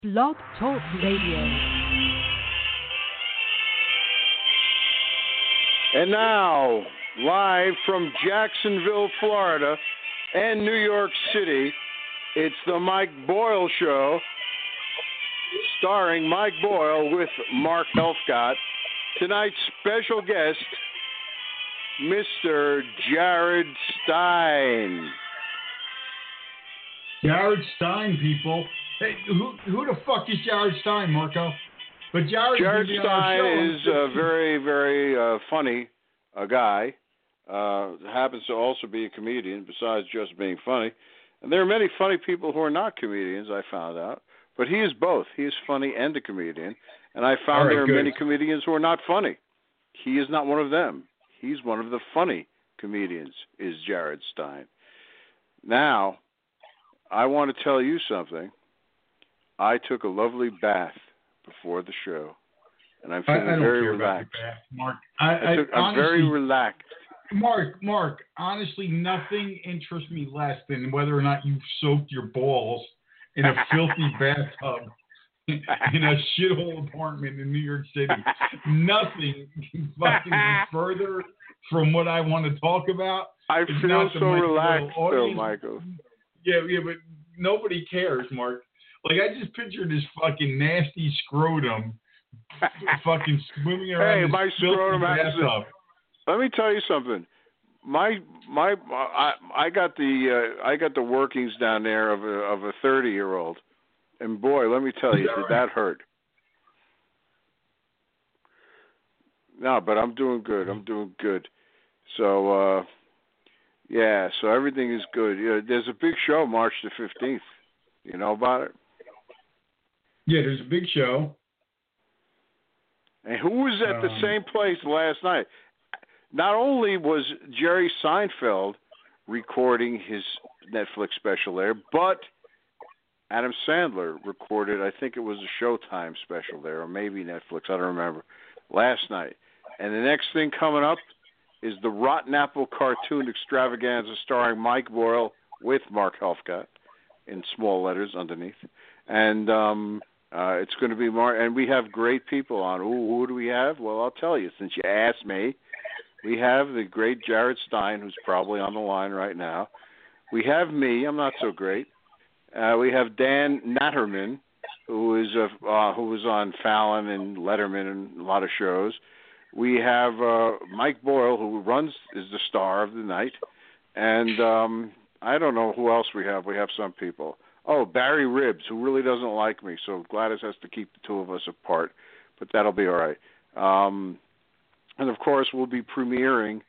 Blog Talk Radio. And now, live from Jacksonville, Florida, and New York City, it's the Mike Boyle Show, starring Mike Boyle with Mark Helfgott. Tonight's special guest, Mr. Jared Stein. Jared Stein, people. Hey, who the fuck is Jared Stein, Marco? But Jared Stein is a very, very funny guy. Happens to also be a comedian, besides just being funny. And there are many funny people who are not comedians, I found out. But he is both. He is funny and a comedian. And I found there are many comedians who are not funny. He is not one of them. He's one of the funny comedians, is Jared Stein. Now, I want to tell you something. I took a lovely bath before the show, and I'm feeling very relaxed. Mark. I'm honestly, very relaxed. Mark, honestly, nothing interests me less than whether or not you've soaked your balls in a filthy bathtub in a shithole apartment in New York City. Nothing can fucking be further from what I want to talk about. I feel so relaxed, though, Michael. Yeah, but nobody cares, Mark. Like, I just pictured this fucking nasty scrotum fucking swimming around my this scrotum bathtub. Let me tell you something. I got the workings down there of a 30-year-old, and boy, let me tell you, did that hurt? No, but I'm doing good. So, so everything is good. There's a big show March the 15th. You know about it? Yeah, there's a big show. And who was at the same place last night? Not only was Jerry Seinfeld recording his Netflix special there, but Adam Sandler recorded, I think it was a Showtime special there, or maybe Netflix, I don't remember, last night. And the next thing coming up is the Rotten Apple cartoon extravaganza starring Mike Boyle with Mark Helfgott in small letters underneath. And it's going to be more, and we have great people on. Who do we have? Well, I'll tell you, since you asked me. We have the great Jared Stein, who's probably on the line right now. We have me. I'm not so great. We have Dan Natterman, who was on Fallon and Letterman and a lot of shows. We have Mike Boyle, who is the star of the night. And I don't know who else we have. We have some people. Oh, Barry Ribbs, who really doesn't like me, so Gladys has to keep the two of us apart. But that'll be all right. And, of course, we'll be promoting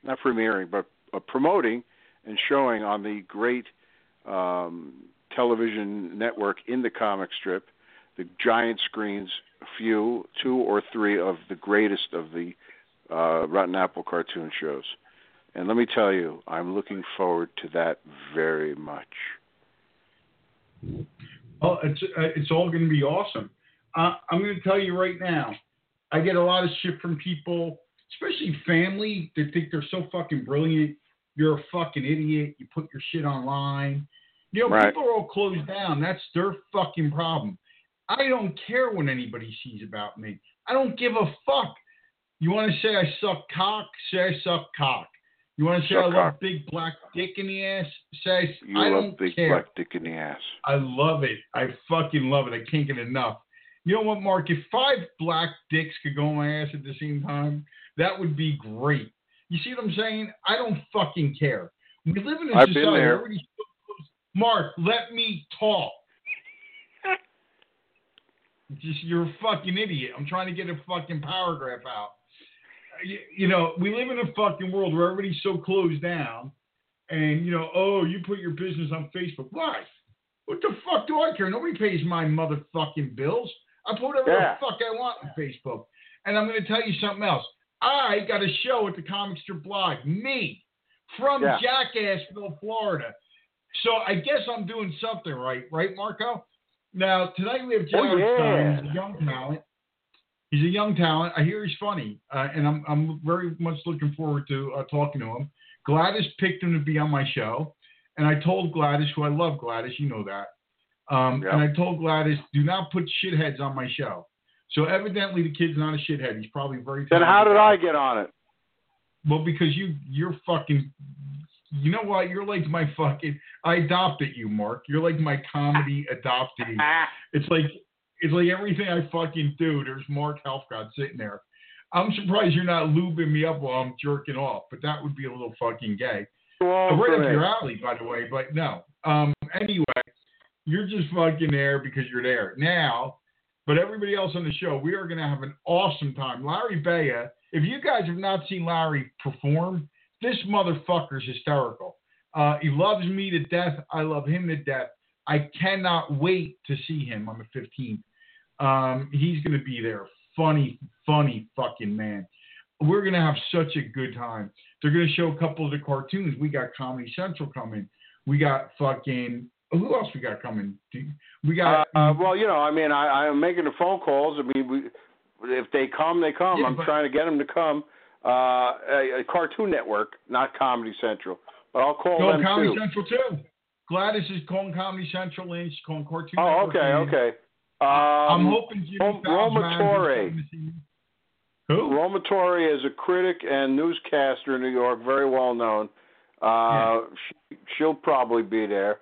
and showing on the great television network in the comic strip, the giant screens, two or three of the greatest of the Rotten Apple cartoon shows. And let me tell you, I'm looking forward to that very much. Oh, it's all going to be awesome. I'm going to tell you right now, I get a lot of shit from people, especially family, that think they're so fucking brilliant. You're a fucking idiot. You put your shit online. Right. People are all closed down. That's their fucking problem. I don't care what anybody sees about me. I don't give a fuck. You want to say I suck cock? Say I suck cock. You want to say I love big black dick in the ass? Say I don't care. Big black dick in the ass. I love it. I fucking love it. I can't get enough. You know what, Mark? If 5 black dicks could go in my ass at the same time, that would be great. You see what I'm saying? I don't fucking care. We live in a I've society. been there. Mark, let me talk. You're a fucking idiot. I'm trying to get a fucking paragraph out. We live in a fucking world where everybody's so closed down, and you put your business on Facebook. Why? What the fuck do I care? Nobody pays my motherfucking bills. I put whatever the fuck I want on Facebook. And I'm going to tell you something else. I got a show at the Comic Strip Blog. Me. From Jackassville, Florida. So I guess I'm doing something right, Marco? Now, tonight we have Jared Stein. He's a young talent. He's a young talent. I hear he's funny. And I'm very much looking forward to talking to him. Gladys picked him to be on my show. And I told Gladys, who I love Gladys, you know that. And I told Gladys, do not put shitheads on my show. So evidently the kid's not a shithead. He's probably very Then how did I get on it? Well, because you're fucking, you know what? You're like my fucking, I adopted you, Mark. You're like my comedy adoptee. It's like everything I fucking do, there's Mark Helfgott sitting there. I'm surprised you're not lubing me up while I'm jerking off, but that would be a little fucking gay. Right up your alley, by the way, but no. Anyway, you're just fucking there because you're there. Now, but everybody else on the show, we are going to have an awesome time. Larry Baya, if you guys have not seen Larry perform, this motherfucker's hysterical. He loves me to death. I love him to death. I cannot wait to see him on the 15th. He's going to be there. Funny fucking man. We're going to have such a good time. They're going to show a couple of the cartoons. We got Comedy Central coming. We got fucking, who else we got coming? We got. Well, you know, I mean, I'm making the phone calls. I mean, if they come, they come. Yeah, I'm trying to get them to come. A Cartoon Network, not Comedy Central. But I'll call them too. Comedy Central too. Gladys is calling Comedy Central and she's calling Cartoon Network. Okay. I'm hoping Jimmy Roma Torre. Who? Roma Torre is a critic and newscaster in New York, very well known. She'll probably be there.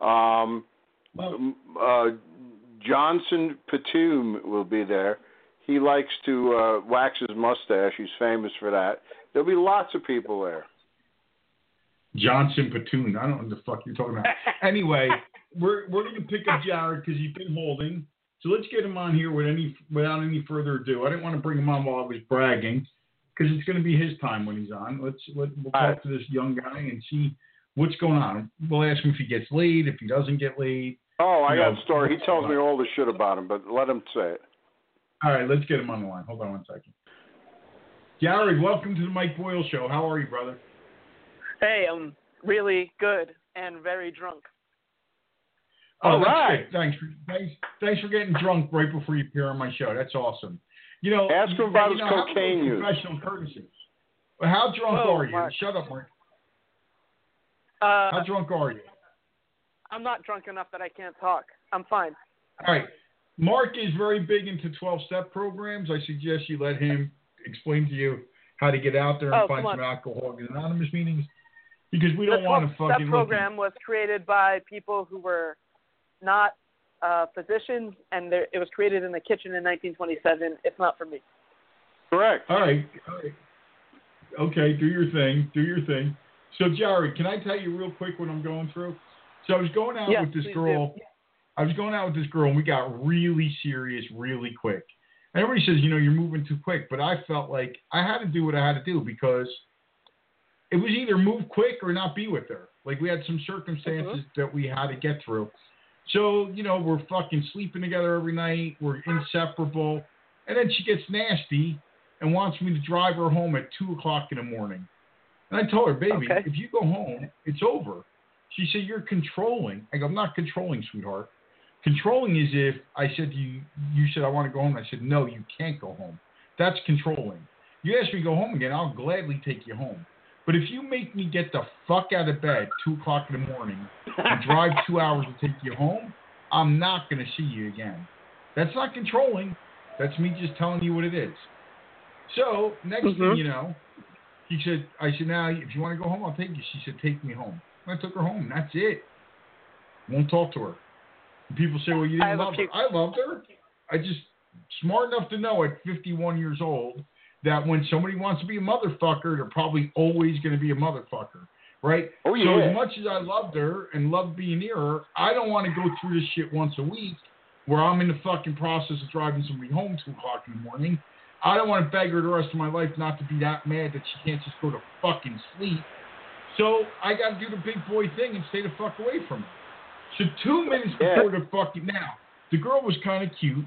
Johnson Patoom will be there. He likes to wax his mustache. He's famous for that. There'll be lots of people there. Johnson Patoon. I don't know what the fuck you're talking about. Anyway, we're going to pick up Jared because he's been holding. So let's get him on here without any further ado. I didn't want to bring him on while I was bragging because it's going to be his time when he's on. We'll talk to this young guy and see what's going on. We'll ask him if he gets laid, if he doesn't get laid. Oh, I got a story. He tells me all the shit about him, but let him say it. All right, let's get him on the line. Hold on one second. Jared, welcome to the Mike Boyle Show. How are you, brother? Hey, I'm really good and very drunk. Oh, that's right. Good. Thanks for getting drunk right before you appear on my show. That's awesome. You know, ask him about his cocaine use. Professional courtesy. Well, how drunk are you? Mark. Shut up, Mark. How drunk are you? I'm not drunk enough that I can't talk. I'm fine. All right. Mark is very big into 12-step programs. I suggest you let him explain to you how to get out there and find some Alcoholics Anonymous meetings, because we don't want to fucking. That program was created by people who were not physicians, and it was created in the kitchen in 1927. It's not for me. Correct. All right. Okay, do your thing. So, Jared, can I tell you real quick what I'm going through? So I was going out with this girl. I was going out with this girl, and we got really serious really quick. And everybody says, you're moving too quick. But I felt like I had to do what I had to do because it was either move quick or not be with her. Like, we had some circumstances that we had to get through. So, we're fucking sleeping together every night. We're inseparable. And then she gets nasty and wants me to drive her home at 2 o'clock in the morning. And I told her, baby, if you go home, it's over. She said, you're controlling. I go, I'm not controlling, sweetheart. Controlling is if I said to you, you said, I want to go home. I said, no, you can't go home. That's controlling. You ask me to go home again, I'll gladly take you home. But if you make me get the fuck out of bed 2 o'clock in the morning and drive 2 hours to take you home, I'm not going to see you again. That's not controlling. That's me just telling you what it is. So next thing you know, I said, now, if you want to go home, I'll take you. She said, take me home. I took her home. That's it. Won't talk to her. And people say, well, you didn't love her. I loved her. I just smart enough to know at 51 years old that when somebody wants to be a motherfucker, they're probably always going to be a motherfucker, right? Oh, yeah. So as much as I loved her and loved being near her, I don't want to go through this shit once a week where I'm in the fucking process of driving somebody home 2 o'clock in the morning. I don't want to beg her the rest of my life not to be that mad that she can't just go to fucking sleep. So I got to do the big boy thing and stay the fuck away from her. So 2 minutes before the fucking... Now, the girl was kind of cute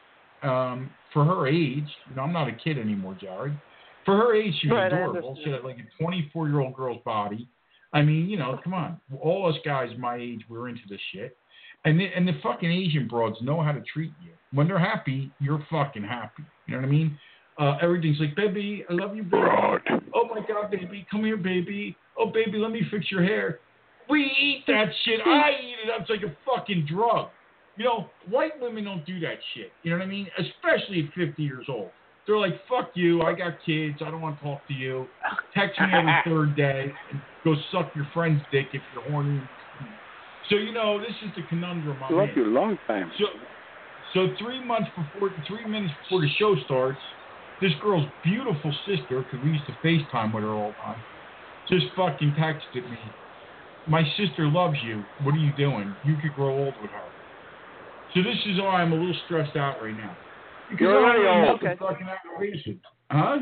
for her age. I'm not a kid anymore, Jared. For her age, she was adorable. She had like a 24-year-old girl's body. I mean, come on. All us guys my age, we're into this shit. And the fucking Asian broads know how to treat you. When they're happy, you're fucking happy. You know what I mean? Everything's like, baby, I love you, baby. Oh, my God, baby, come here, baby. Oh, baby, let me fix your hair. We eat that shit. I eat it. It's like a fucking drug. You know, white women don't do that shit. You know what I mean? Especially at 50 years old. They're like, fuck you, I got kids, I don't want to talk to you. Text me every third day and go suck your friend's dick if you're horny. So, you know, this is the conundrum I'm Love in. you a long time. So 3 minutes before the show starts, this girl's beautiful sister, because we used to FaceTime with her all the time, just fucking texted me, my sister loves you, what are you doing? You could grow old with her. So this is why I'm a little stressed out right now. Because You're already old. Okay. Fucking aggravation. Huh?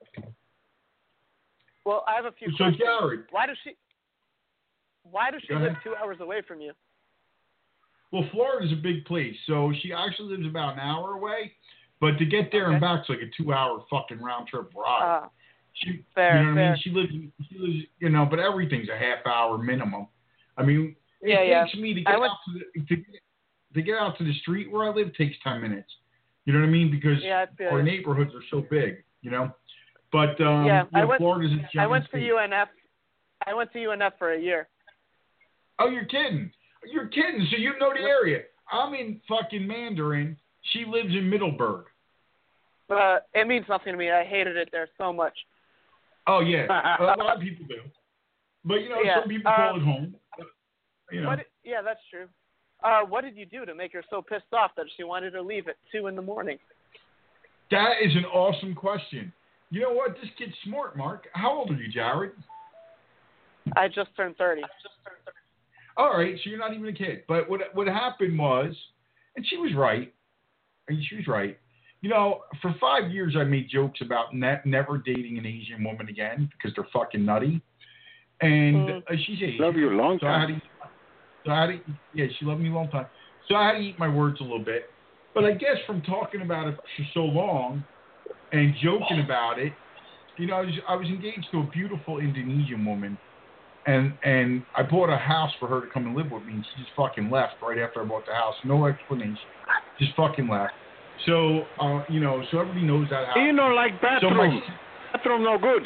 Well, I have a few so questions. Jared, Why does she Go live ahead. 2 hours away from you? Well, Florida's a big place, so she actually lives about an hour away. But to get there and back's like a 2-hour fucking round trip ride. Fair, you know what fair. I mean? She lives, you know, but everything's a half hour minimum. I mean, it takes me to get out to get out to the street where I live takes 10 minutes. You know what I mean? Because our neighborhoods are so big, you know. But Florida's a giant I went to state. UNF. I went to UNF for a year. Oh, you're kidding. You're kidding. So you know the area. I'm in fucking Mandarin. She lives in Middleburg. It means nothing to me. I hated it there so much. Oh, yeah. A lot of people do. But, you know, some people call it home. You know. That's true. What did you do to make her so pissed off that she wanted to leave at 2 in the morning? That is an awesome question. You know what? This kid's smart, Mark. How old are you, Jared? I just turned 30. All right, so you're not even a kid. But what happened was, and she was right. You know, for 5 years I made jokes about never dating an Asian woman again because they're fucking nutty. And she's Asian. Love you a long time. She loved me a long time. So I had to eat my words a little bit. But I guess from talking about it for so long and joking about it, you know, I was engaged to a beautiful Indonesian woman. And I bought a house for her to come and live with me, and she just fucking left right after I bought the house. No explanation. Just fucking left. So, you know, so everybody knows that house. You know, like bathroom. Bathroom no good.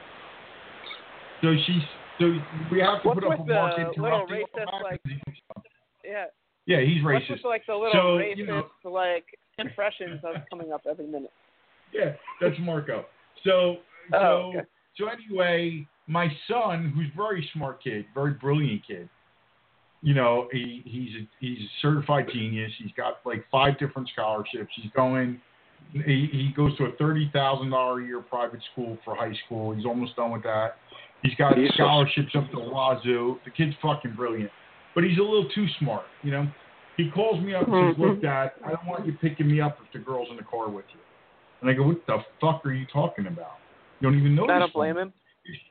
So we have to put up a mark little racist, like, Yeah, he's racist. What's with, like, the little racist, like, impressions that's coming up every minute? Yeah, that's Marco. So anyway, my son, who's a very smart kid, very brilliant kid, you know, he's a certified genius. He's got like 5 different scholarships. He goes to a $30,000 a year private school for high school. He's almost done with that. He's got scholarships up to Wazoo. The kid's fucking brilliant, but he's a little too smart, you know. He calls me up and says, "Look, Dad, I don't want you picking me up if the girl's in the car with you." And I go, "What the fuck are you talking about? You don't even know." I don't blame him.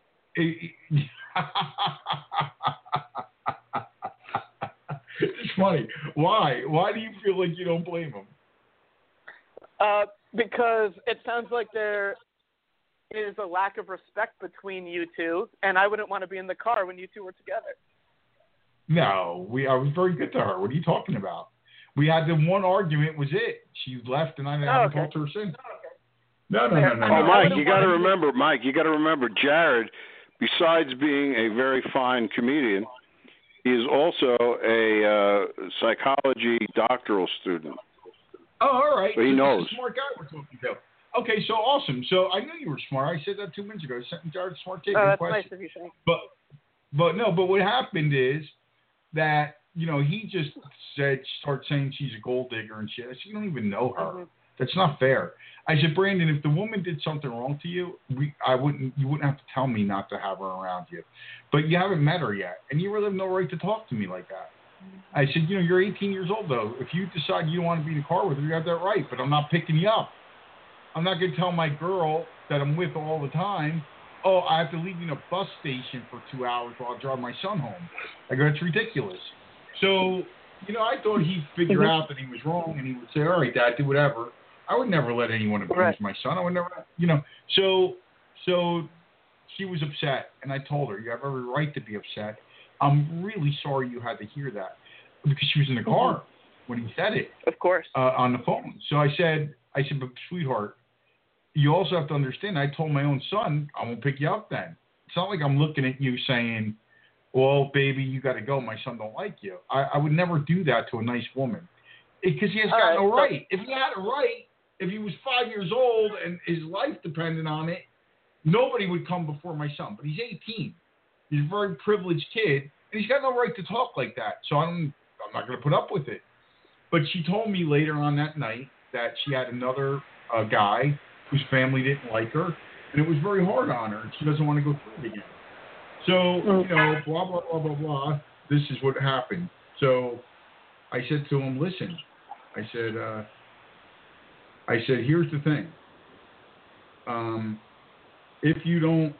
It's funny. Why? Why do you feel like you don't blame him? Because it sounds like there is a lack of respect between you two, and I wouldn't want to be in the car when you two were together. No, I was very good to her. What are you talking about? We had the one argument, was it. She left, and I haven't talked to her since. No. Oh, Mike, you got to remember, Jared, besides being a very fine comedian, is also a psychology doctoral student. Oh, all right. So he knows. He's a smart guy we're talking to. Okay, so awesome. So I knew you were smart. I said that 2 minutes ago. Jared's a smart kid. Oh, that's nice of you, Shane. But what happened is that, you know, he just started saying she's a gold digger and shit. I said, you don't even know her. Mm-hmm. That's not fair. I said, Brandon, if the woman did something wrong to you, you wouldn't have to tell me not to have her around you. But you haven't met her yet, and you really have no right to talk to me like that. I said, you know, you're 18 years old, though. If you decide you don't want to be in the car with her, you have that right, but I'm not picking you up. I'm not going to tell my girl that I'm with all the time, oh, I have to leave you in a bus station for 2 hours while I drive my son home. I go, that's ridiculous. So, you know, I thought he'd figure out that he was wrong, and he would say, all right, Dad, do whatever. I would never let anyone abuse my son. I would never, you know. So she was upset, and I told her, you have every right to be upset. I'm really sorry you had to hear that, because she was in the car when he said it. Of course. On the phone. So I said, but sweetheart, you also have to understand, I told my own son, I won't pick you up then. It's not like I'm looking at you saying, well, baby, you got to go. My son don't like you. I would never do that to a nice woman. because he has All got right, no so- right. If he had a right, if he was 5 years old and his life depended on it, nobody would come before my son. But he's 18. He's a very privileged kid, and he's got no right to talk like that. So I'm not going to put up with it. But she told me later on that night that she had another guy whose family didn't like her, and it was very hard on her, and she doesn't want to go through it again. So, blah, blah, blah, blah, blah. This is what happened. So I said to him, listen, I said, here's the thing. If you don't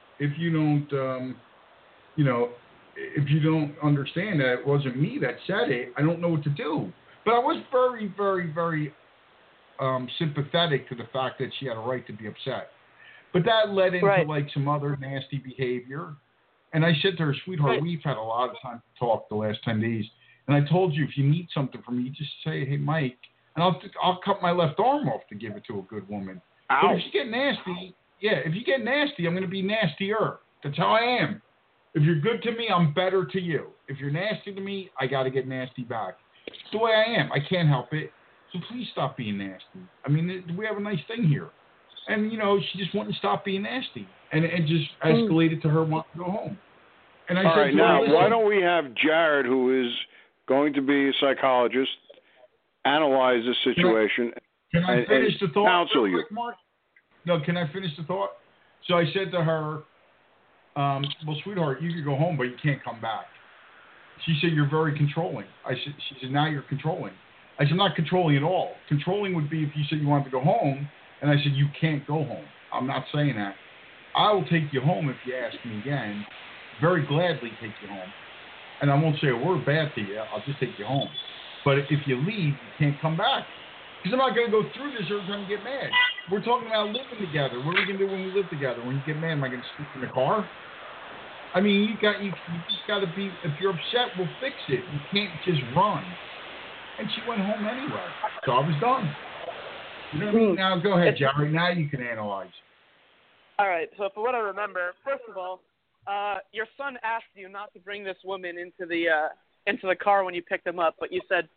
understand that it wasn't me that said it, I don't know what to do. But I was very, very, very sympathetic to the fact that she had a right to be upset. But that led into like some other nasty behavior. And I said to her, sweetheart, we've had a lot of time to talk the last 10 days. And I told you, if you need something from me, just say, hey, Mike, and I'll cut my left arm off to give it to a good woman. Ow. But if you get nasty, I'm going to be nastier. That's how I am. If you're good to me, I'm better to you. If you're nasty to me, I got to get nasty back. It's the way I am. I can't help it. So please stop being nasty. I mean, we have a nice thing here. And, she just wouldn't stop being nasty. And it just escalated to her wanting to go home. And I All said right, to her, now, listen, why don't we have Jared, who is going to be a psychologist, analyze the situation Can I finish the thought? counsel you. Quick, Mark? No, can I finish the thought? So I said to her, well, sweetheart, you could go home, but you can't come back. She said, you're very controlling. She said, now you're controlling. I said, I'm not controlling at all. Controlling would be if you said you wanted to go home, and I said, you can't go home. I'm not saying that. I will take you home if you ask me again. Very gladly take you home. And I won't say a word bad to you. I'll just take you home. But if you leave, you can't come back. Because I'm not going to go through this every time you get mad. We're talking about living together. What are we going to do when we live together? When you get mad, am I going to sleep in the car? I mean, you just got to be, if you're upset, we'll fix it. You can't just run. And she went home anyway. So I was done. You know what I mean? Now, go ahead, Jerry. Now you can analyze. All right. So for what I remember, first of all, your son asked you not to bring this woman into the car when you picked him up, but you said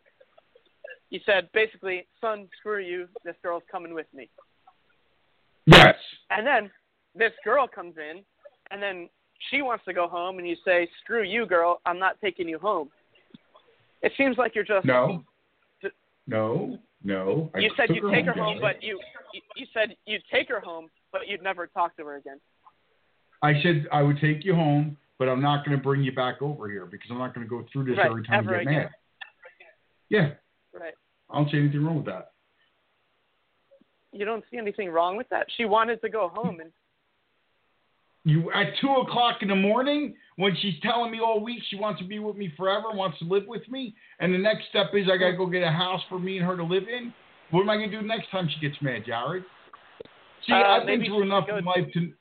basically, son, screw you. This girl's coming with me. Yes. And then this girl comes in, and then she wants to go home, and you say, screw you, girl. I'm not taking you home. It seems like you're just No. You said you'd take her home, but you said you'd take her home, but you'd never talk to her again. I said I would take you home, but I'm not going to bring you back over here because I'm not going to go through this every time you get mad. Yeah. Right. I don't see anything wrong with that. You don't see anything wrong with that? She wanted to go home, and you at 2:00 in the morning when she's telling me all week she wants to be with me forever, wants to live with me, and the next step is I got to go get a house for me and her to live in. What am I going to do next time she gets mad, Jared? See, I've been through enough in life to.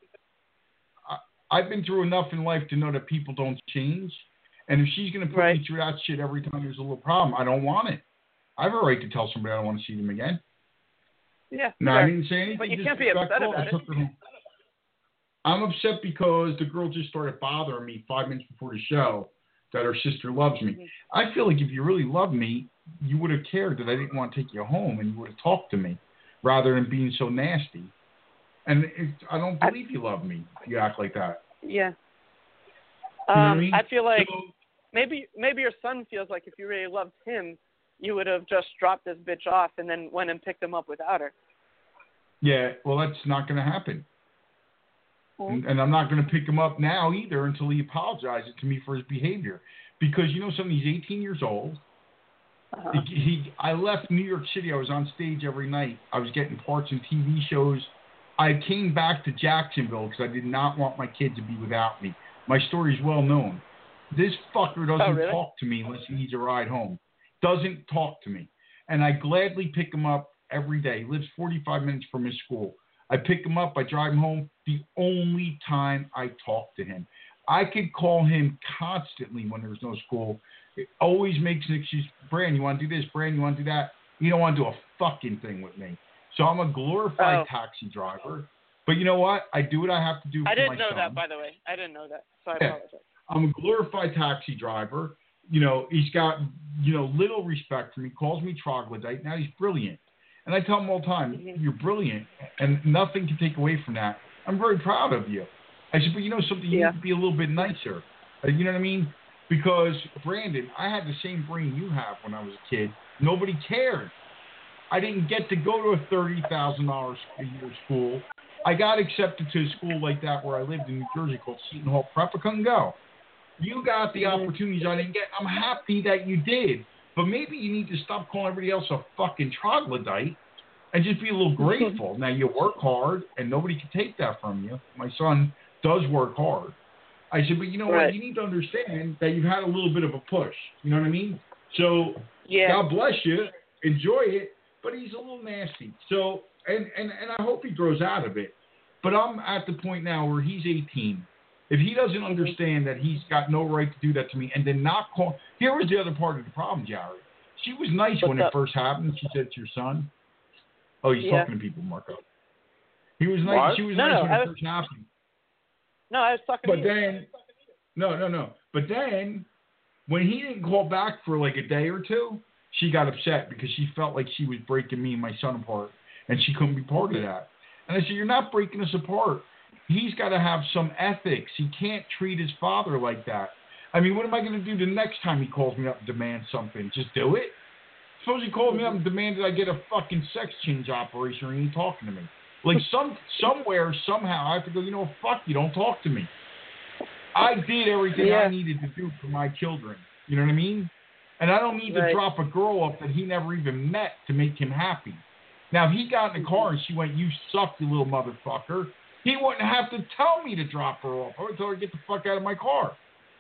I've been through enough in life to know that people don't change, and if she's going to put me through that shit every time there's a little problem, I don't want it. I have a right to tell somebody I don't want to see them again. Yeah. No, I didn't say anything. But you can't be upset about it. I'm upset because the girl just started bothering me 5 minutes before the show that her sister loves me. Mm-hmm. I feel like if you really loved me, you would have cared that I didn't want to take you home and you would have talked to me rather than being so nasty. And I don't believe you love me if you act like that. Yeah. You know what I mean? I feel like maybe your son feels like if you really loved him, you would have just dropped this bitch off and then went and picked him up without her. Yeah, well, that's not going to happen. Mm-hmm. And I'm not going to pick him up now either until he apologizes to me for his behavior. Because, you know something, he's 18 years old. Uh-huh. I left New York City. I was on stage every night. I was getting parts in TV shows. I came back to Jacksonville because I did not want my kid to be without me. My story is well known. This fucker doesn't talk to me unless he needs a ride home. Doesn't talk to me. And I gladly pick him up every day. He lives 45 minutes from his school. I pick him up. I drive him home. The only time I talk to him. I could call him constantly when there's no school. It always makes an excuse. Brand, you want to do this? Brand, you want to do that? You don't want to do a fucking thing with me. So I'm a glorified taxi driver. But you know what? I do what I have to do for my son. I didn't know that, by the way. I didn't know that. So I apologize. I'm a glorified taxi driver. he's got, little respect for me, calls me troglodyte. Now he's brilliant. And I tell him all the time, you're brilliant, and nothing can take away from that. I'm very proud of you. I said, but you know something, you need to be a little bit nicer. You know what I mean? Because, Brandon, I had the same brain you have when I was a kid. Nobody cared. I didn't get to go to a $30,000 a year school. I got accepted to a school like that where I lived in New Jersey called Seton Hall Prep. I couldn't go. You got the opportunities I didn't get. I'm happy that you did. But maybe you need to stop calling everybody else a fucking troglodyte and just be a little grateful. Now, you work hard, and nobody can take that from you. My son does work hard. I said, but you know what? You need to understand that you've had a little bit of a push. You know what I mean? So, God bless you. Enjoy it. But he's a little nasty. So, and I hope he grows out of it. But I'm at the point now where he's 18. If he doesn't understand that he's got no right to do that to me and then not call. Here was the other part of the problem, Jared. She was nice when it first happened. She said to your son. Oh, he's talking to people, Marco. He was nice. What? She was nice when it first happened. No, I was talking to you. But then, no. But then, when he didn't call back for like a day or two, she got upset because she felt like she was breaking me and my son apart, and she couldn't be part of that. And I said, you're not breaking us apart. He's got to have some ethics. He can't treat his father like that. I mean, what am I going to do the next time he calls me up and demands something? Just do it? Suppose he called me up and demanded I get a fucking sex change operation or he ain't talking to me. Like somewhere, somehow, I have to go, fuck you, don't talk to me. I did everything I needed to do for my children. You know what I mean? And I don't need to drop a girl up that he never even met to make him happy. Now, if he got in the car and she went, you suck, you little motherfucker, he wouldn't have to tell me to drop her off. I would tell her to get the fuck out of my car.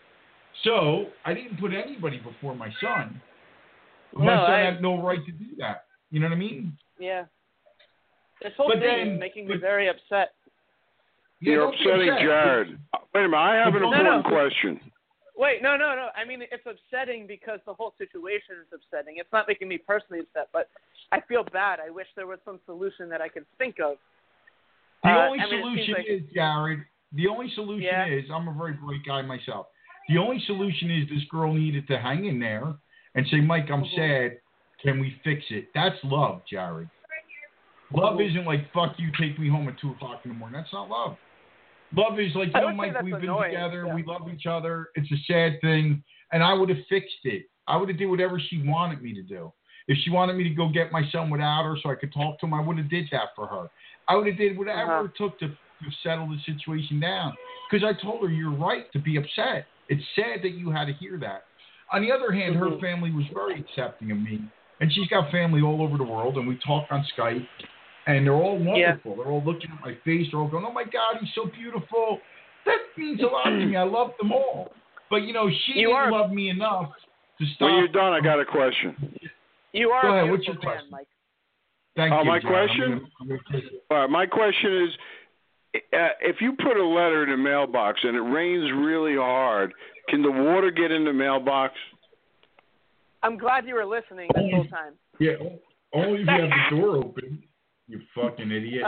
So, I didn't put anybody before my son. My son had no right to do that. You know what I mean? Yeah. This whole thing is making me very upset. You're upsetting Jared. Wait a minute, I have an important question. Wait, no. I mean, it's upsetting because the whole situation is upsetting. It's not making me personally upset, but I feel bad. I wish there was some solution that I could think of. The only solution is, Jared, is, I'm a very bright guy myself. The only solution is this girl needed to hang in there and say, Mike, I'm sad. Can we fix it? That's love, Jared. Love isn't like, fuck you, take me home at 2 o'clock in the morning. That's not love. Love is like, Mike, we've been together. We love each other. It's a sad thing. And I would have fixed it. I would have did whatever she wanted me to do. If she wanted me to go get my son without her so I could talk to him, I would have did that for her. I would have did whatever it took to settle the situation down. Because I told her, you're right to be upset. It's sad that you had to hear that. On the other hand, her family was very accepting of me. And she's got family all over the world, and we talk on Skype. And they're all wonderful. They're all looking at my face. They're all going, oh, my God, he's so beautiful. That means a lot to me. I love them all. But, she didn't love me enough to stop. When you're done, I got a question. You are Go ahead. a What's your man, question? Mike. Thank you, my John. question? All right, my question is, if you put a letter in the mailbox and it rains really hard, can the water get in the mailbox? I'm glad you were listening this whole time. Yeah, only if you have the door open. You fucking idiot.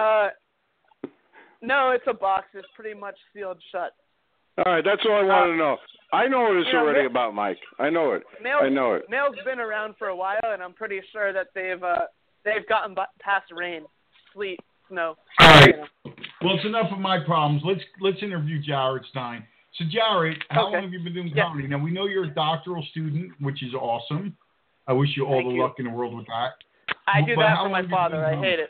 No, it's a box. It's pretty much sealed shut. All right, that's all I want to know. I know this already about Mike. I know it. Mail's been around for a while, and I'm pretty sure that they've gotten past rain, sleet, snow. All right. Well, it's enough of my problems. Let's interview Jared Stein. So, Jared, how long have you been doing comedy? Now, we know you're a doctoral student, which is awesome. I wish you all the luck in the world with that. I do that for my father. I hate it.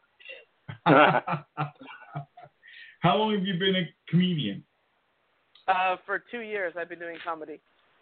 How long have you been a comedian? For 2 years, I've been doing comedy.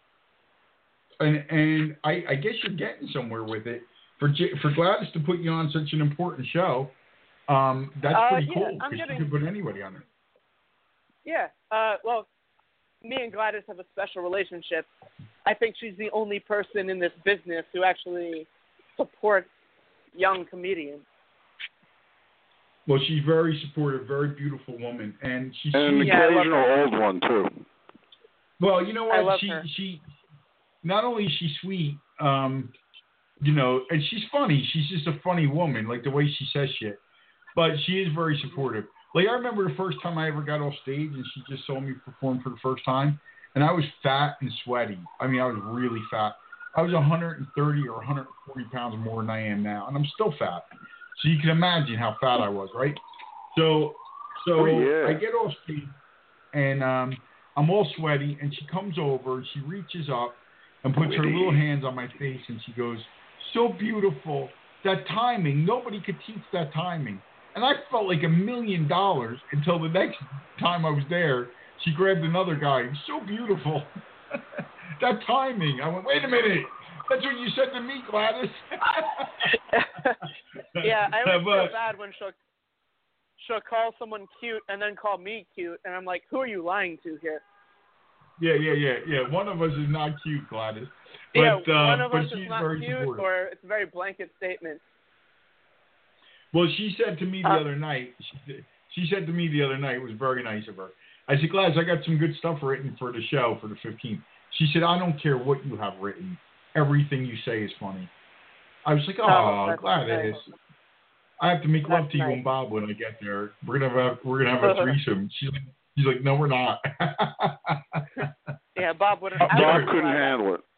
And I guess you're getting somewhere with it. For Gladys to put you on such an important show, that's pretty cool because she could put anybody on it. Yeah. Well, me and Gladys have a special relationship. I think she's the only person in this business who actually supports young comedians. Well, she's very supportive, very beautiful woman, and she's an occasional old one too. Well, you know what? I love her. She not only is she sweet, and she's funny. She's just a funny woman, like the way she says shit. But she is very supportive. Like I remember the first time I ever got off stage, and she just saw me perform for the first time, and I was fat and sweaty. I mean, I was really fat. I was 130 or 140 pounds more than I am now, and I'm still fat. So you can imagine how fat I was, right? So I get off stage, and I'm all sweaty, and she comes over, she reaches up and puts her little hands on my face, and she goes, "So beautiful. That timing, nobody could teach that timing." And I felt like $1 million until the next time I was there. She grabbed another guy. "So beautiful." That timing. I went, "Wait a minute. That's what you said to me, Gladys." Yeah, I always feel bad when she'll call someone cute and then call me cute. And I'm like, who are you lying to here? Yeah. One of us is not cute, Gladys. But, one of us is not very cute, supportive. or it's a very blanket statement. Well, she said to me the other night, she said to me the other night, it was very nice of her. I said, "Gladys, I got some good stuff written for the show for the 15th. She said, "I don't care what you have written. Everything you say is funny." I was like, "Oh, Gladys. Nice. I have to make love to you and Bob when I get there. We're gonna have a threesome." She's like, "No, we're not." Yeah, Bob wouldn't. Bob couldn't handle it.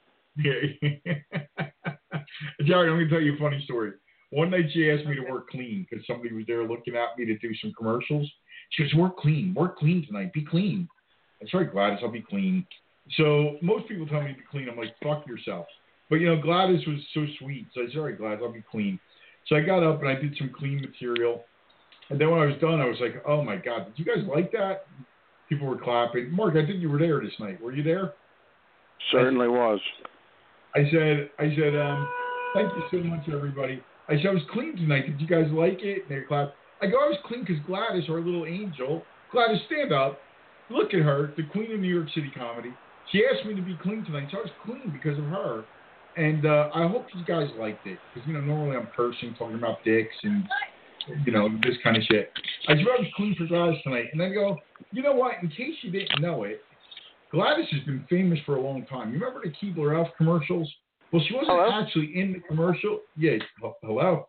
Yeah. Jared, I'm gonna tell you a funny story. One night she asked me to work clean because somebody was there looking at me to do some commercials. She goes, work clean tonight. Be clean." That's right, Gladys, I'll be clean. So most people tell me to be clean. I'm like, fuck yourself. But, Gladys was so sweet. So I said, "All right, Gladys, I'll be clean." So I got up and I did some clean material. And then when I was done, I was like, "Oh, my God, did you guys like that?" People were clapping. Mark, I think you were there this night. Were you there? Certainly was. I said, "Thank you so much, everybody." I said, "I was clean tonight. Did you guys like it?" And they clapped. I go, "I was clean because Gladys, our little angel." Gladys, stand up. Look at her, the queen of New York City comedy. She asked me to be clean tonight, so I was clean because of her. And I hope you guys liked it. Because, normally I'm cursing, talking about dicks and, this kind of shit. I said, "I was clean for Gladys tonight." And I go, "You know what? In case you didn't know it, Gladys has been famous for a long time. You remember the Keebler Elf commercials? Well, she wasn't actually in the commercial." Yeah, hello?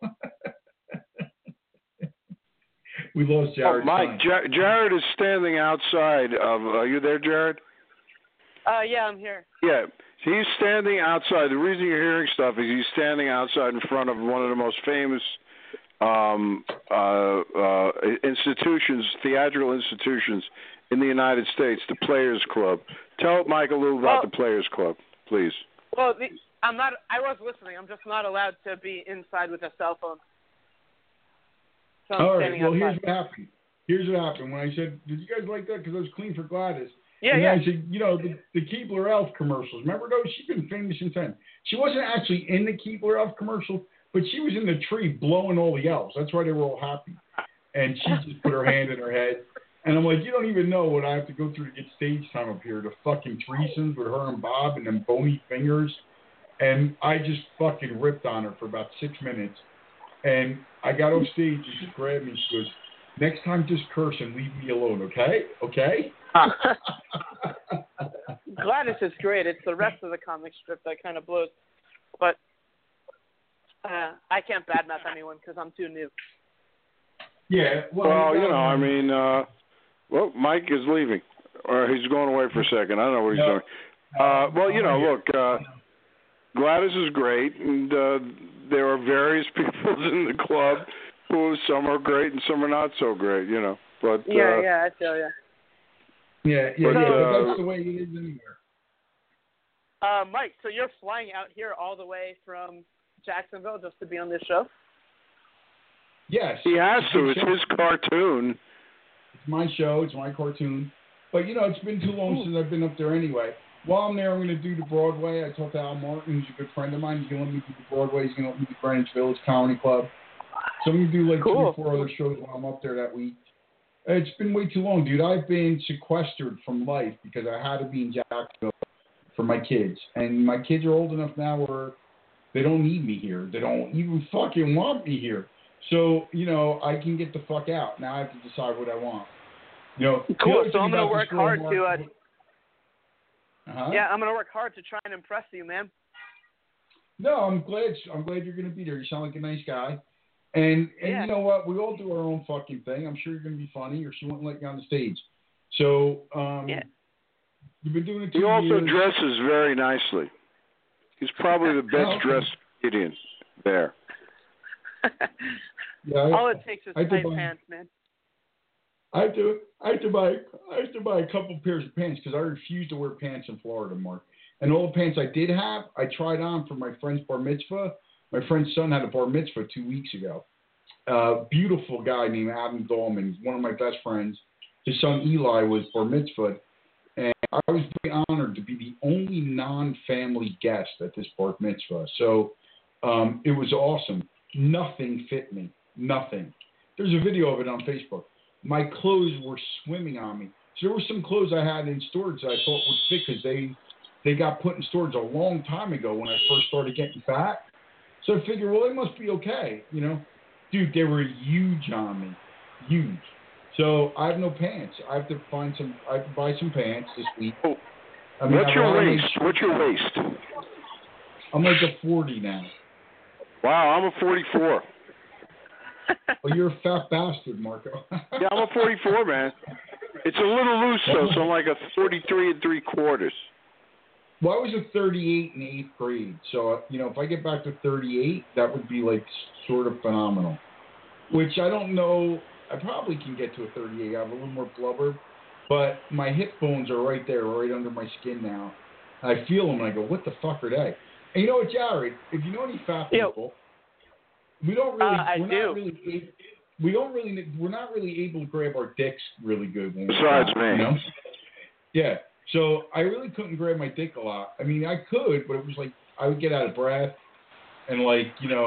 We lost Jared. Mike, Jared is standing outside of. Are you there, Jared? Yeah, I'm here. Yeah, he's standing outside. The reason you're hearing stuff is he's standing outside in front of one of the most famous institutions, theatrical institutions in the United States, the Players Club. Tell Mike a little about the Players Club, please. Well, I'm not. I was listening. I'm just not allowed to be inside with a cell phone. So all right. Well, here's what happened. When I said, "Did you guys like that?" Because I was clean for Gladys. Yeah, and yeah. I said, the Keebler Elf commercials. Remember those? She's been famous since then. She wasn't actually in the Keebler Elf commercial, but she was in the tree blowing all the elves. That's why they were all happy. And she just put her hand in her head. And I'm like, you don't even know what I have to go through to get stage time up here. The fucking threesomes with her and Bob and them bony fingers. And I just fucking ripped on her for about 6 minutes. And I got off stage and she grabbed me and she goes, "Next time, just curse and leave me alone, okay? Okay?" Gladys is great. It's the rest of the comic strip that kind of blows. But I can't badmouth anyone because I'm too new. Yeah. Well, Mike is leaving. Or he's going away for a second. I don't know what he's doing. Look, Gladys is great, and there are various people in the club who some are great and some are not so great, But I feel you. Yeah, but that's the way it is anywhere. Mike, so you're flying out here all the way from Jacksonville just to be on this show? Yes. He has to. It's his cartoon. It's my show. It's my cartoon. But, it's been too long since I've been up there anyway. While I'm there, I'm going to do the Broadway. I talked to Al Martin, who's a good friend of mine. He's going to let me do the Broadway. He's going to let me do Greenwich Village Comedy Club. So I'm going to do 3 or 4 other shows while I'm up there that week. It's been way too long, dude. I've been sequestered from life because I had to be in Jacksonville for my kids. And my kids are old enough now where they don't need me here. They don't even fucking want me here. So, I can get the fuck out. Now I have to decide what I want. Cool. So I'm going to work hard to... Yeah, I'm going to work hard to try and impress you, man. No, I'm glad you're going to be there. You sound like a nice guy. And you know what? We all do our own fucking thing. I'm sure you're going to be funny or she won't let you on the stage. So, You've been doing it 2 He also years. dresses very nicely. He's probably the best dressed comedian there. Yeah, All it takes is tight pants, man. I used to buy a couple pairs of pants because I refused to wear pants in Florida, Mark. And all the pants I did have, I tried on for my friend's bar mitzvah. My friend's son had a bar mitzvah 2 weeks ago. Beautiful guy named Adam Dahlman. He's one of my best friends. His son Eli was bar mitzvah. And I was very honored to be the only non-family guest at this bar mitzvah. So it was awesome. Nothing fit me. Nothing. There's a video of it on Facebook. My clothes were swimming on me. So there were some clothes I had in storage that I thought would fit because they got put in storage a long time ago when I first started getting fat. So I figured, well, they must be okay, you know. Dude, they were huge on me. Huge. So I have no pants. I have to buy some pants this week. I mean, What's your waist? What's your waist? I'm like a 40 now. Wow, I'm a 44. Well, you're a fat bastard, Marco. Yeah, I'm a 44, man. It's a little loose, though, so I'm like a 43 3/4. Well, I was a 38 in 8th grade. So, you know, if I get back to 38, that would be, like, sort of phenomenal. Which I don't know. I probably can get to a 38. I have a little more blubber. But my hip bones are right there, right under my skin now. I feel them, and I go, what the fuck are they? And you know what, Jared? If you know any fat people, we don't really. We're not really able to grab our dicks really good. When Besides me, me. You know? Yeah. So I really couldn't grab my dick a lot. I mean, I could, but it was like I would get out of breath, and it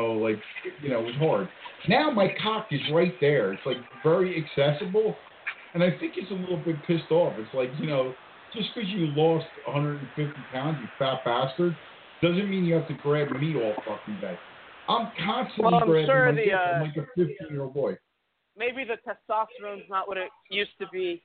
was hard. Now my cock is right there. It's like very accessible, and I think it's a little bit pissed off. It's like, you know, just because you lost 150 pounds, you fat bastard, doesn't mean you have to grab me all fucking day. I'm constantly grabbing my dick. I'm like a 15-year-old boy. Maybe the testosterone's not what it used to be.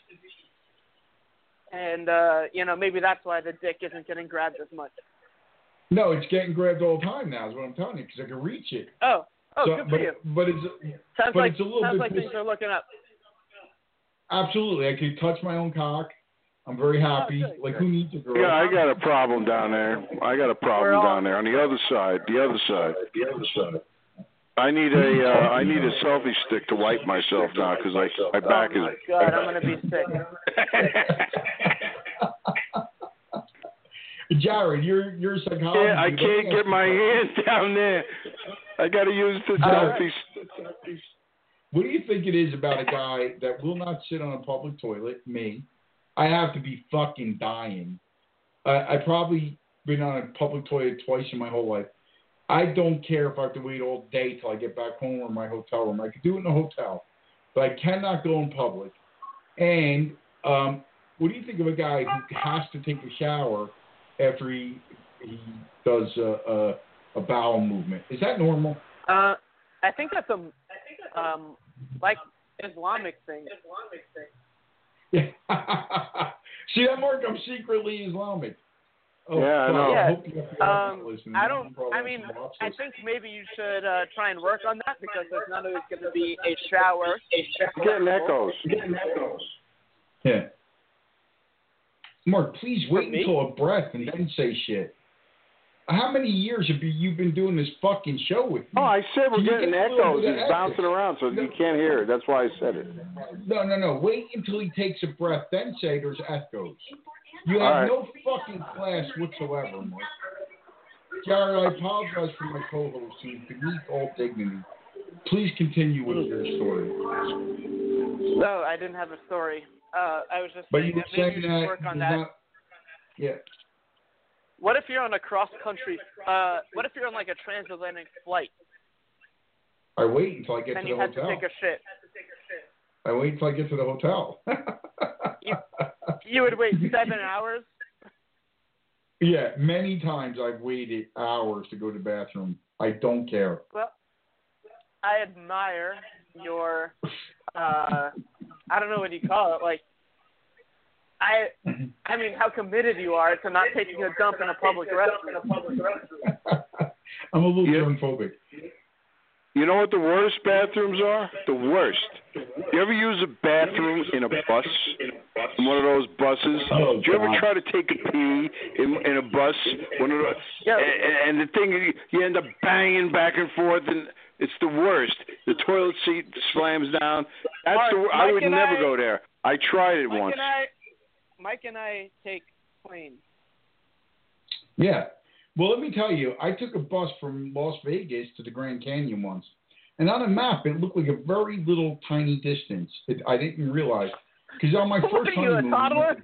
And, maybe that's why the dick isn't getting grabbed as much. No, it's getting grabbed all the time now is what I'm telling you, because I can reach it. Oh, good for you. But it's sounds but like, it's a little sounds bit like things are looking up. Absolutely. I can touch my own cock. I'm very happy. Oh, like, who needs a girl? Yeah, I got a problem down there. On the other side. I need a selfie stick to wipe myself now because my back is. Oh my God, I'm gonna be sick. Jared, you're a psychologist. Yeah, I can't get my hand down there. I got to use the selfie stick. What do you think it is about a guy that will not sit on a public toilet? Me. I have to be fucking dying. I've probably been on a public toilet twice in my whole life. I don't care if I have to wait all day till I get back home or my hotel room. I could do it in a hotel, but I cannot go in public. And what do you think of a guy who has to take a shower after he does a bowel movement? Is that normal? I think that's a like Islamic thing. Yeah. See that, Mark? I'm secretly Islamic. Oh, yeah, I know. Yeah. I think maybe you should try and work on that because there's not always going to be a shower. Getting echoes. Yeah. Mark, please wait until a breath and then say shit. How many years have you been doing this fucking show with me? Oh, I said we're getting echoes. It's bouncing around, so you can't hear it. That's why I said it. No. Wait until he takes a breath, then say there's echoes. You have no fucking class whatsoever, Mark. Jared, I apologize for my co-host who's beneath all dignity. Please continue with your story. No, I didn't have a story. I was just saying that maybe you should work on that. Yeah. What if you're on a cross-country, what if you're on like a transatlantic flight? I wait until I get to the hotel. And you have to take a shit. I wait until I get to the hotel. You would wait 7 hours? Yeah, many times I've waited hours to go to the bathroom. I don't care. Well, I admire your, I don't know what you call it, like, I mean, how committed you are to not taking a dump in a public restroom. I'm a little germphobic. You know what the worst bathrooms are? The worst. You ever use a bathroom in a bus? In one of those buses? Oh, Do you ever God. try to take a pee in a bus? One of the, Yeah. and the thing, you end up banging back and forth, and it's the worst. The toilet seat slams down. That's Mark, I Mike would and never I- go there. I tried it once. Mike and I take planes. Yeah. Well, let me tell you, I took a bus from Las Vegas to the Grand Canyon once. And on a map, it looked like a very little tiny distance. I didn't realize. Because on my What first are you, a honeymoon. toddler?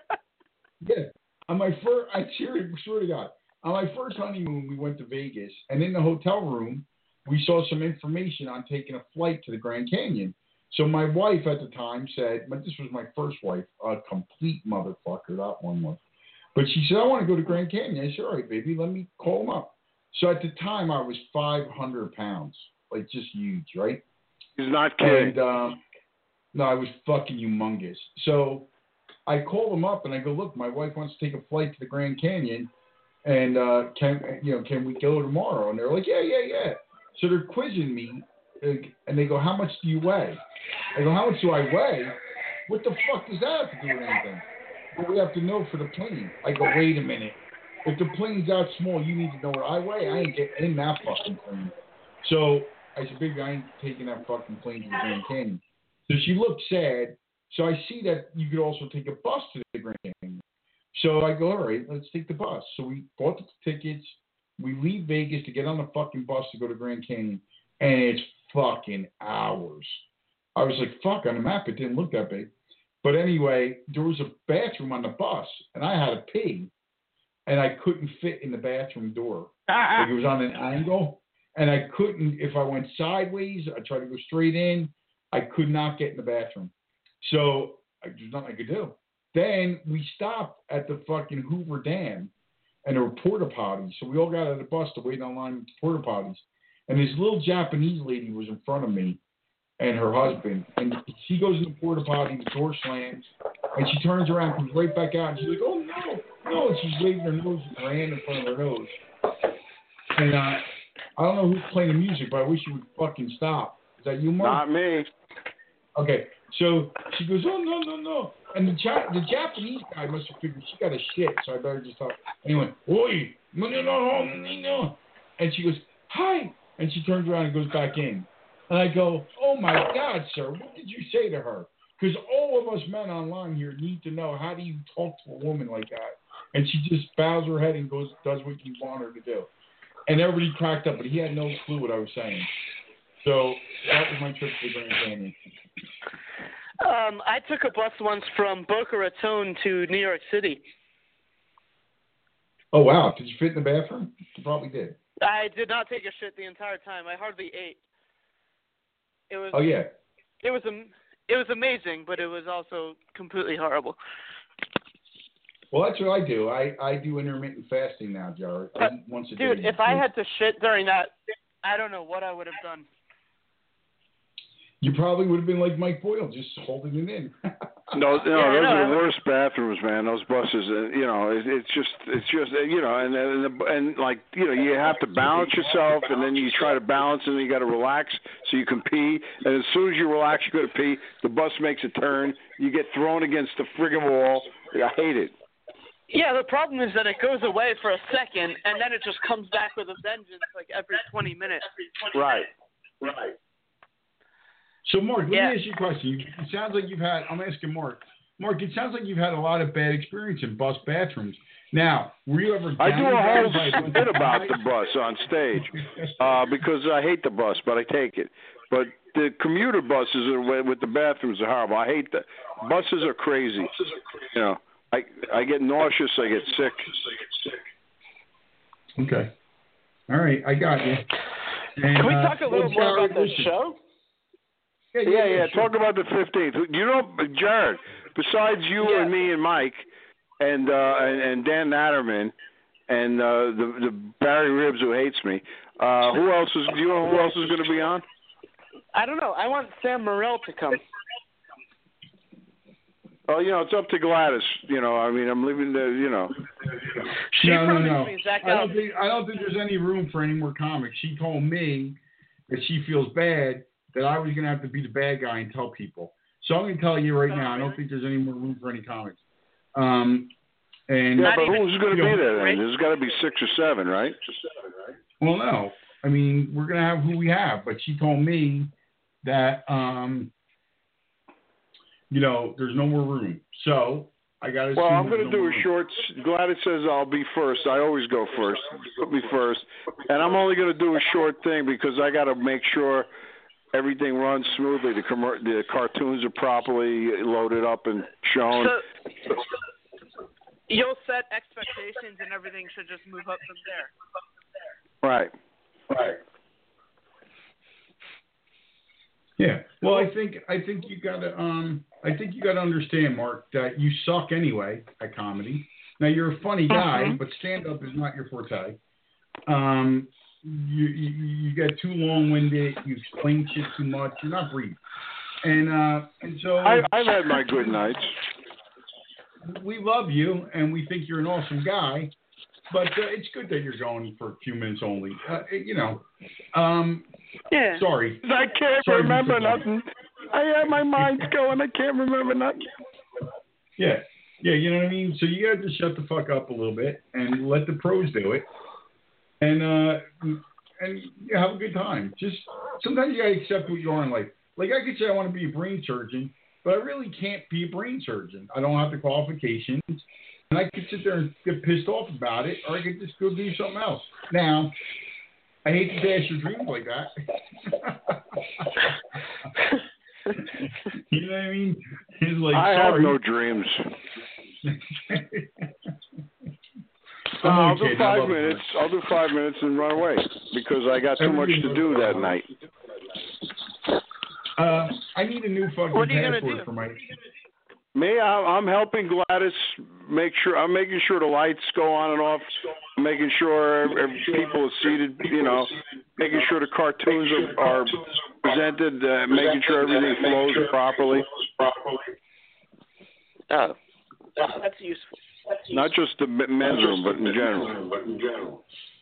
Yeah. On my first, I swear to God, on my first honeymoon, we went to Vegas. And in the hotel room, we saw some information on taking a flight to the Grand Canyon. So my wife at the time said, but this was my first wife, a complete motherfucker, that one was. But she said, I want to go to Grand Canyon. I said, all right, baby, let me call him up. So at the time, I was 500 pounds, like just huge, right? He's not kidding. And no, I was fucking humongous. So I called him up and I go, look, my wife wants to take a flight to the Grand Canyon, and can we go tomorrow? And they're like, yeah. So they're quizzing me, and they go, how much do you weigh? I go, how much do I weigh? What the fuck does that have to do with anything? Well, we have to know for the plane. I go, wait a minute. If the plane's that small, you need to know what I weigh. I ain't getting in that fucking plane. So I said, baby, I ain't taking that fucking plane to the Grand Canyon. So she looked sad. So I see that you could also take a bus to the Grand Canyon. So I go, all right, let's take the bus. So we bought the tickets. We leave Vegas to get on the fucking bus to go to Grand Canyon. And it's fucking hours. I was like, fuck, on the map, it didn't look that big. But anyway, there was a bathroom on the bus, and I had to pee, and I couldn't fit in the bathroom door. Like it was on an angle, and I couldn't, if I went sideways, I tried to go straight in, I could not get in the bathroom. So there's nothing I could do. Then we stopped at the fucking Hoover Dam, and there were porta potties. So we all got out of the bus to wait online with the porta potties. And this little Japanese lady was in front of me and her husband. And she goes in the porta potty, the door slams, and she turns around, comes right back out, and she's like, oh, no. And she's waving her nose with her hand in front of her nose. And I don't know who's playing the music, but I wish you would fucking stop. Is that you, Mark? Not me. Okay. So she goes, oh, no. And the Japanese guy must have figured she got a shit, so I better just talk. And he went, oi, no. And she goes, hi. And she turns around and goes back in. And I go, oh, my God, sir, what did you say to her? Because all of us men online here need to know, how do you talk to a woman like that? And she just bows her head and does what you want her to do. And everybody cracked up, but he had no clue what I was saying. So that was my trip to the Grand Canyon. I took a bus once from Boca Raton to New York City. Oh, wow. Did you fit in the bathroom? You probably did. I did not take a shit the entire time. I hardly ate. It was. Oh, yeah. It was amazing, but it was also completely horrible. Well, that's what I do. I do intermittent fasting now, Jared. I eat once a day. Dude, if I had to shit during that, I don't know what I would have done. You probably would have been like Mike Boyle, just holding it in. No, those are the worst bathrooms, man. Those buses, it's just, and like, you have to balance yourself, and then you try to balance, and then you got to relax so you can pee. And as soon as you relax, you go to pee. The bus makes a turn. You get thrown against the friggin' wall. I hate it. Yeah, the problem is that it goes away for a second, and then it just comes back with a vengeance, like every 20 minutes. Right. So, Mark, let me ask you a question. It sounds like you've had, I'm asking Mark. Mark, it sounds like you've had a lot of bad experience in bus bathrooms. Now, were you ever I do a downgraded by whole bit about the bus on stage because I hate the bus, but I take it. But the commuter buses with the bathrooms are horrible. I hate that. Buses are crazy. I get nauseous. I get sick. Okay. All right, I got you. And, Can we talk a little more about the show? Yeah. Talk about the 15th. Jared, besides you and me and Mike and Dan Natterman and the Barry Ribs who hates me, who else is? Do you know who else is going to be on? I don't know. I want Sam Morril to come. Oh, it's up to Gladys. I'm leaving the. She no. promised me Zach I don't think there's any room for any more comics. She told me that she feels bad that I was going to have to be the bad guy and tell people. So I'm going to tell you right now, I don't think there's any more room for any comics. And yeah, but who's going to be there then? There's got to be 6 or 7, right? Well, no. I mean, we're going to have who we have. But she told me that, there's no more room. So I got to. Well, I'm going to do a short. Gladys says I'll be first. I always go first. Put me first, and I'm only going to do a short thing because I got to make sure everything runs smoothly. The cartoons are properly loaded up and shown. So you'll set expectations, and everything should just move up from there. Right. Yeah. Well, I think you gotta understand, Mark, that you suck anyway at comedy. Now you're a funny guy, but stand up is not your forte. You get too long-winded. You explain shit too much. You're not brief. And so I've had my good nights. We love you, and we think you're an awesome guy. But it's good that you're going for a few minutes only. Yeah. Sorry. I can't remember nothing. My mind's going. I can't remember nothing. Yeah, you know what I mean? So you got to shut the fuck up a little bit and let the pros do it. And have a good time. Just sometimes you got to accept what you are in life. Like I could say I want to be a brain surgeon, but I really can't be a brain surgeon. I don't have the qualifications. And I could sit there and get pissed off about it, or I could just go do something else. Now, I hate to dash your dreams like that. You know what I mean? It's like, I sorry. have no dreams. I'll do 5 minutes. I'll do 5 minutes and run away because I got too much to do that night. I need a new fucking password for my. Me, I'm helping Gladys make sure. I'm making sure the lights go on and off. Making sure people are seated. Making sure the cartoons are presented. Making sure everything flows properly. Oh, that's useful. Not just the men's room, but in general.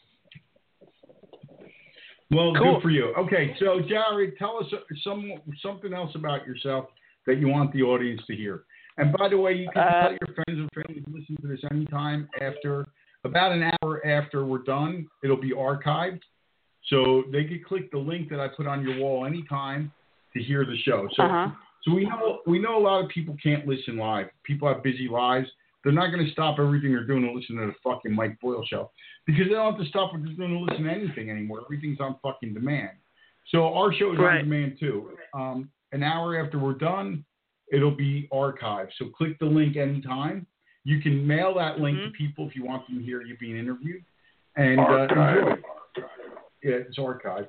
Well, cool. Good for you. Okay, so Jared, tell us something else about yourself that you want the audience to hear. And by the way, you can tell your friends and family to listen to this anytime after, about an hour after we're done. It'll be archived. So they could click the link that I put on your wall anytime to hear the show. So we know a lot of people can't listen live. People have busy lives. They're not going to stop everything they're doing to listen to the fucking Mike Boyle show because they don't have to stop what they're doing to listen to anything anymore. Everything's on fucking demand. So our show is on demand too. An hour after we're done, it'll be archived. So click the link anytime. You can mail that link to people if you want them to hear you being interviewed. And enjoy it. Yeah, it's archived.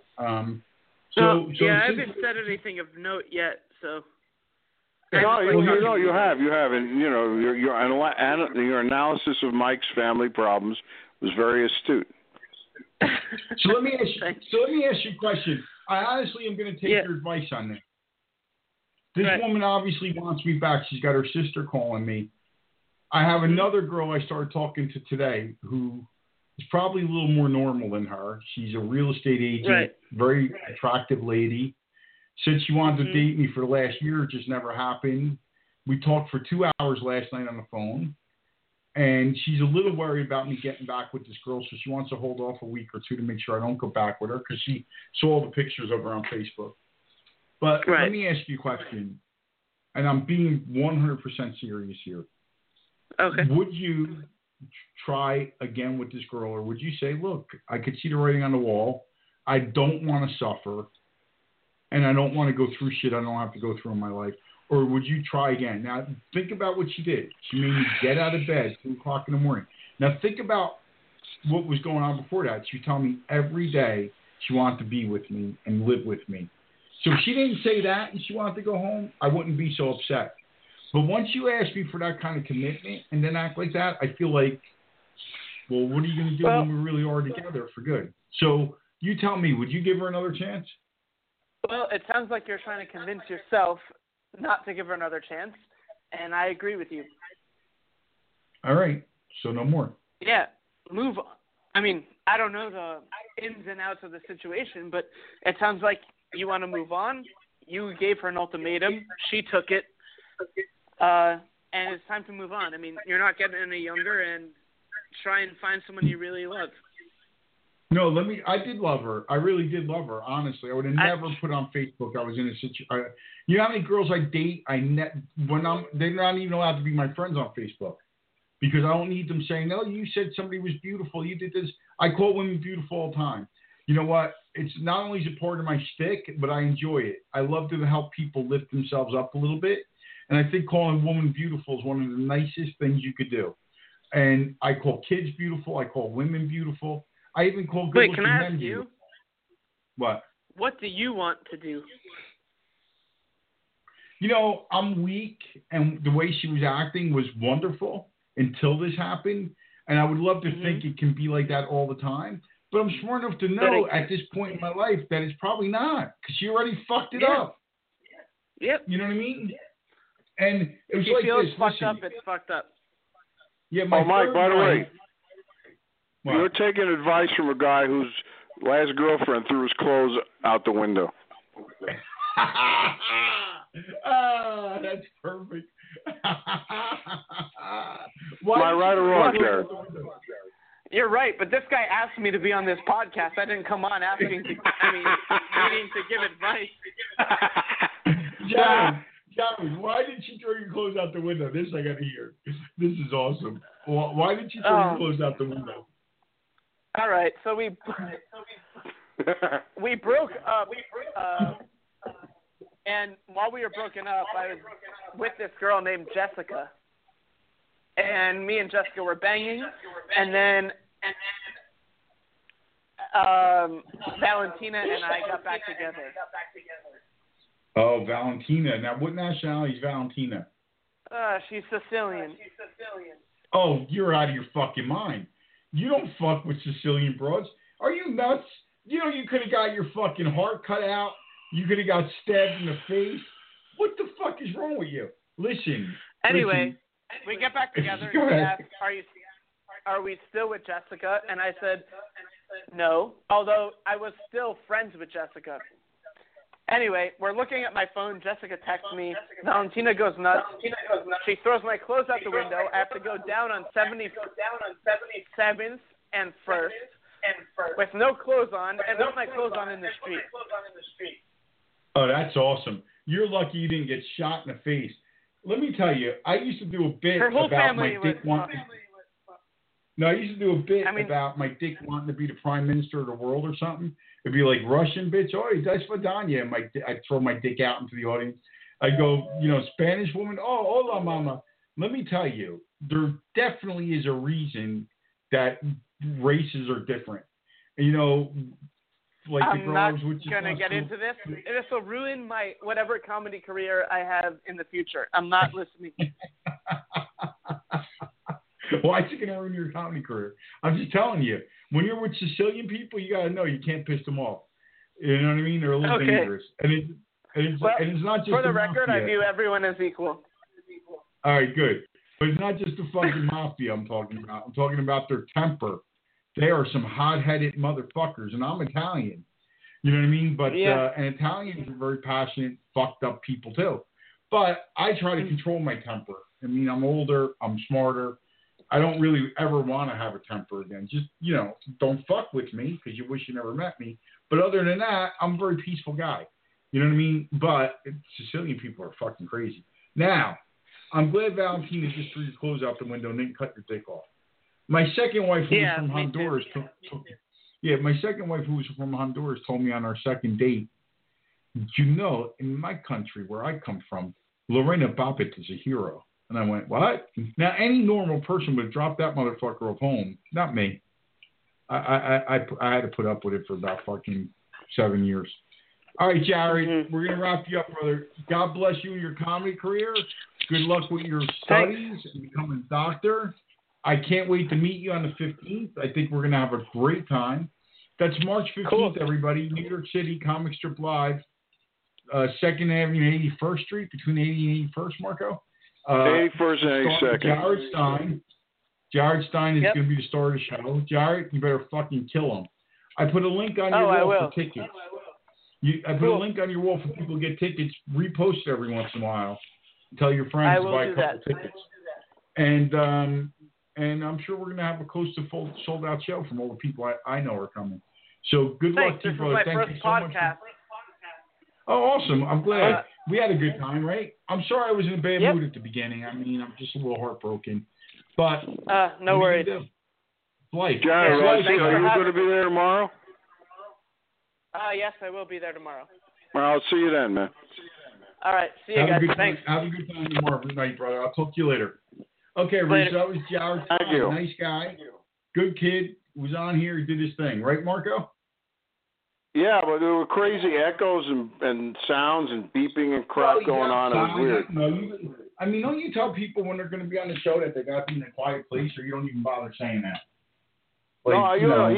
I haven't said anything of note yet, so. No, you have, and your analysis of Mike's family problems was very astute. So let me ask you a question. I honestly am going to take your advice on this. This woman obviously wants me back. She's got her sister calling me. I have another girl I started talking to today who is probably a little more normal than her. She's a real estate agent, very attractive lady. Said she wanted to date me for the last year. It just never happened. We talked for 2 hours last night on the phone. And she's a little worried about me getting back with this girl, so she wants to hold off a week or two to make sure I don't go back with her because she saw all the pictures of her on Facebook. But let me ask you a question, and I'm being 100% serious here. Okay. Would you try again with this girl, or would you say, look, I could see the writing on the wall. I don't want to suffer. And I don't want to go through shit I don't have to go through in my life. Or would you try again? Now, think about what she did. She made me get out of bed 2 o'clock in the morning. Now, think about what was going on before that. She would tell me every day she wanted to be with me and live with me. So if she didn't say that and she wanted to go home, I wouldn't be so upset. But once you ask me for that kind of commitment and then act like that, I feel like, well, what are you going to do when we really are together for good? So you tell me, would you give her another chance? Well, it sounds like you're trying to convince yourself not to give her another chance, and I agree with you. All right, so no more. Yeah, move on. I mean, I don't know ins and outs of the situation, but it sounds like you want to move on. You gave her an ultimatum. She took it. And it's time to move on. I mean, you're not getting any younger, and try and find someone you really love. No, I did love her. I really did love her, honestly. I would have never put on Facebook I was in a situation. You know how many girls I date, they're not even allowed to be my friends on Facebook because I don't need them saying, no, you said somebody was beautiful. You did this. I call women beautiful all the time. You know what? It's not only is it part of my shtick, but I enjoy it. I love to help people lift themselves up a little bit. And I think calling a woman beautiful is one of the nicest things you could do. And I call kids beautiful. I call women beautiful. I even call good-looking men beautiful. Wait, can I ask you? What? What do you want to do? You know, I'm weak, and the way she was acting was wonderful until this happened. And I would love to think it can be like that all the time. But I'm smart enough to know at this point in my life that it's probably not because she already fucked it up. Yep. You know what I mean? And it was if like you feel this. It's fucked up, it's fucked up. Yeah, Mike, by the way, you're taking advice from a guy whose last girlfriend threw his clothes out the window. That's perfect. Am I right or wrong, Jared? You're right, but this guy asked me to be on this podcast. I didn't come on needing to give advice. Jared, why did she throw your clothes out the window? This I got to hear. This is awesome. Why did she throw your clothes out the window? All right, so we broke up, and while we were broken up, I was with this girl named Jessica, and me and Jessica were banging, and then Valentina and I got back together. Oh, Valentina. Now, what nationality is Valentina? She's Sicilian. Oh, you're out of your fucking mind. You don't fuck with Sicilian broads. Are you nuts? You know you could have got your fucking heart cut out. You could have got stabbed in the face. What the fuck is wrong with you? Listen. Anyway, we get back together and she asked, are we still with Jessica? And I said, no, although I was still friends with Jessica. Anyway, we're looking at my phone. Jessica texts me. Valentina goes nuts. She throws my clothes out the window. I have to go down on 77th and 1st with no clothes on and with my clothes on in the street. Oh, that's awesome. You're lucky you didn't get shot in the face. Let me tell you, I used to do a bit about my dick wanting. No, I used to do a bit about my dick wanting to be the prime minister of the world or something. It'd be like Russian bitch, oh, das svidaniya. And I'd throw my dick out into the audience. I'd go, Spanish woman, oh, hola, mama. Let me tell you, there definitely is a reason that races are different. Like I'm the girls, not going to get into this. This will ruin my whatever comedy career I have in the future. I'm not listening. Why is it going to ruin your comedy career? I'm just telling you, when you're with Sicilian people, you got to know you can't piss them off. You know what I mean? They're a little dangerous. And it's not just for the record, mafia. I view everyone as equal. All right, good. But it's not just the fucking mafia I'm talking about. I'm talking about their temper. They are some hot-headed motherfuckers, and I'm Italian. You know what I mean? But and Italians are very passionate, fucked up people too. But I try to control my temper. I mean, I'm older, I'm smarter. I don't really ever want to have a temper again. Just, don't fuck with me because you wish you never met me. But other than that, I'm a very peaceful guy. You know what I mean? But Sicilian people are fucking crazy. Now, I'm glad Valentina just threw your clothes out the window and didn't cut your dick off. My second wife, who was from Honduras, my second wife, who was from Honduras, told me on our second date, in my country where I come from, Lorena Bobbitt is a hero. And I went, what? Now, any normal person would drop that motherfucker off home. Not me. I had to put up with it for about fucking 7 years. All right, Jared, we're going to wrap you up, brother. God bless you in your comedy career. Good luck with your studies and becoming a doctor. I can't wait to meet you on the 15th. I think we're going to have a great time. That's March 15th, everybody. New York City, Comic Strip Live, 2nd Avenue and 81st Street, between 80 and 81st, Marco. 81st and 82nd. Jared Stein is going to be the star of the show. Jared, you better fucking kill him. I put a link on your wall for tickets. I put a link on your wall for people to get tickets. Repost it every once in a while. Tell your friends to buy a couple tickets. And I'm sure we're going to have a close to full sold out show from all the people I know are coming. So good luck to you, brother. Thank you so much. Oh, awesome. I'm glad. We had a good time, right? I'm sorry I was in a bad mood at the beginning. I mean, I'm just a little heartbroken. But no worries. Life. Jared, are you going to be there tomorrow? Yes, I will be there tomorrow. Well, I'll see you then, man. All right. See you guys. Thanks. Have a good time tomorrow. Good night, brother. I'll talk to you later. Okay, Reese, that was Jared. Thank you. Nice guy. Good kid. Was on here. He did his thing. Right, Marco? Yeah, but there were crazy echoes and sounds and beeping and crap going on. It was weird. Don't you tell people when they're going to be on the show that they got to be in a quiet place, or you don't even bother saying that? Like,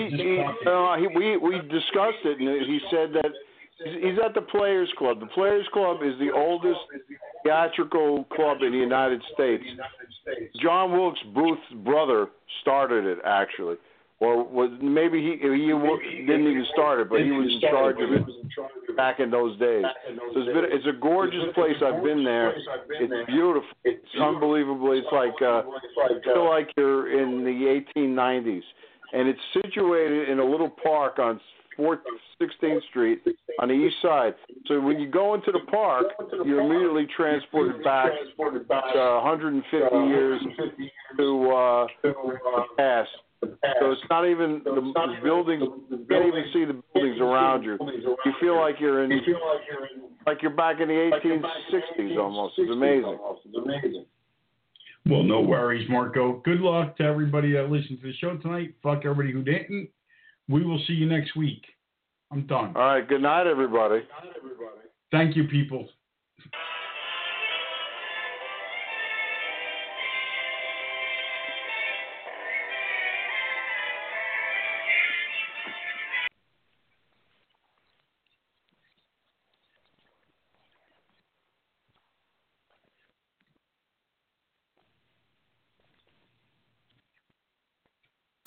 we discussed it, and he said that he's at the Players Club. The Players Club is the oldest theatrical club in the United States. John Wilkes Booth's brother started it, actually. Or maybe he didn't even start it, but he was in charge of it back in those days. So it's a gorgeous place. I've been there. It's beautiful. It's unbelievable. It's like you feel like you're in the 1890s. And it's situated in a little park on 16th Street on the east side. So when you go into the park, you're immediately transported back 150 years to the past. So it's not even the buildings. You can't even see the buildings around you. You feel like you're back in the 1860s almost. It's amazing. Well, no worries, Marco. Good luck to everybody that listened to the show tonight. Fuck everybody who didn't. We will see you next week. I'm done. All right. Good night, everybody. Thank you, people.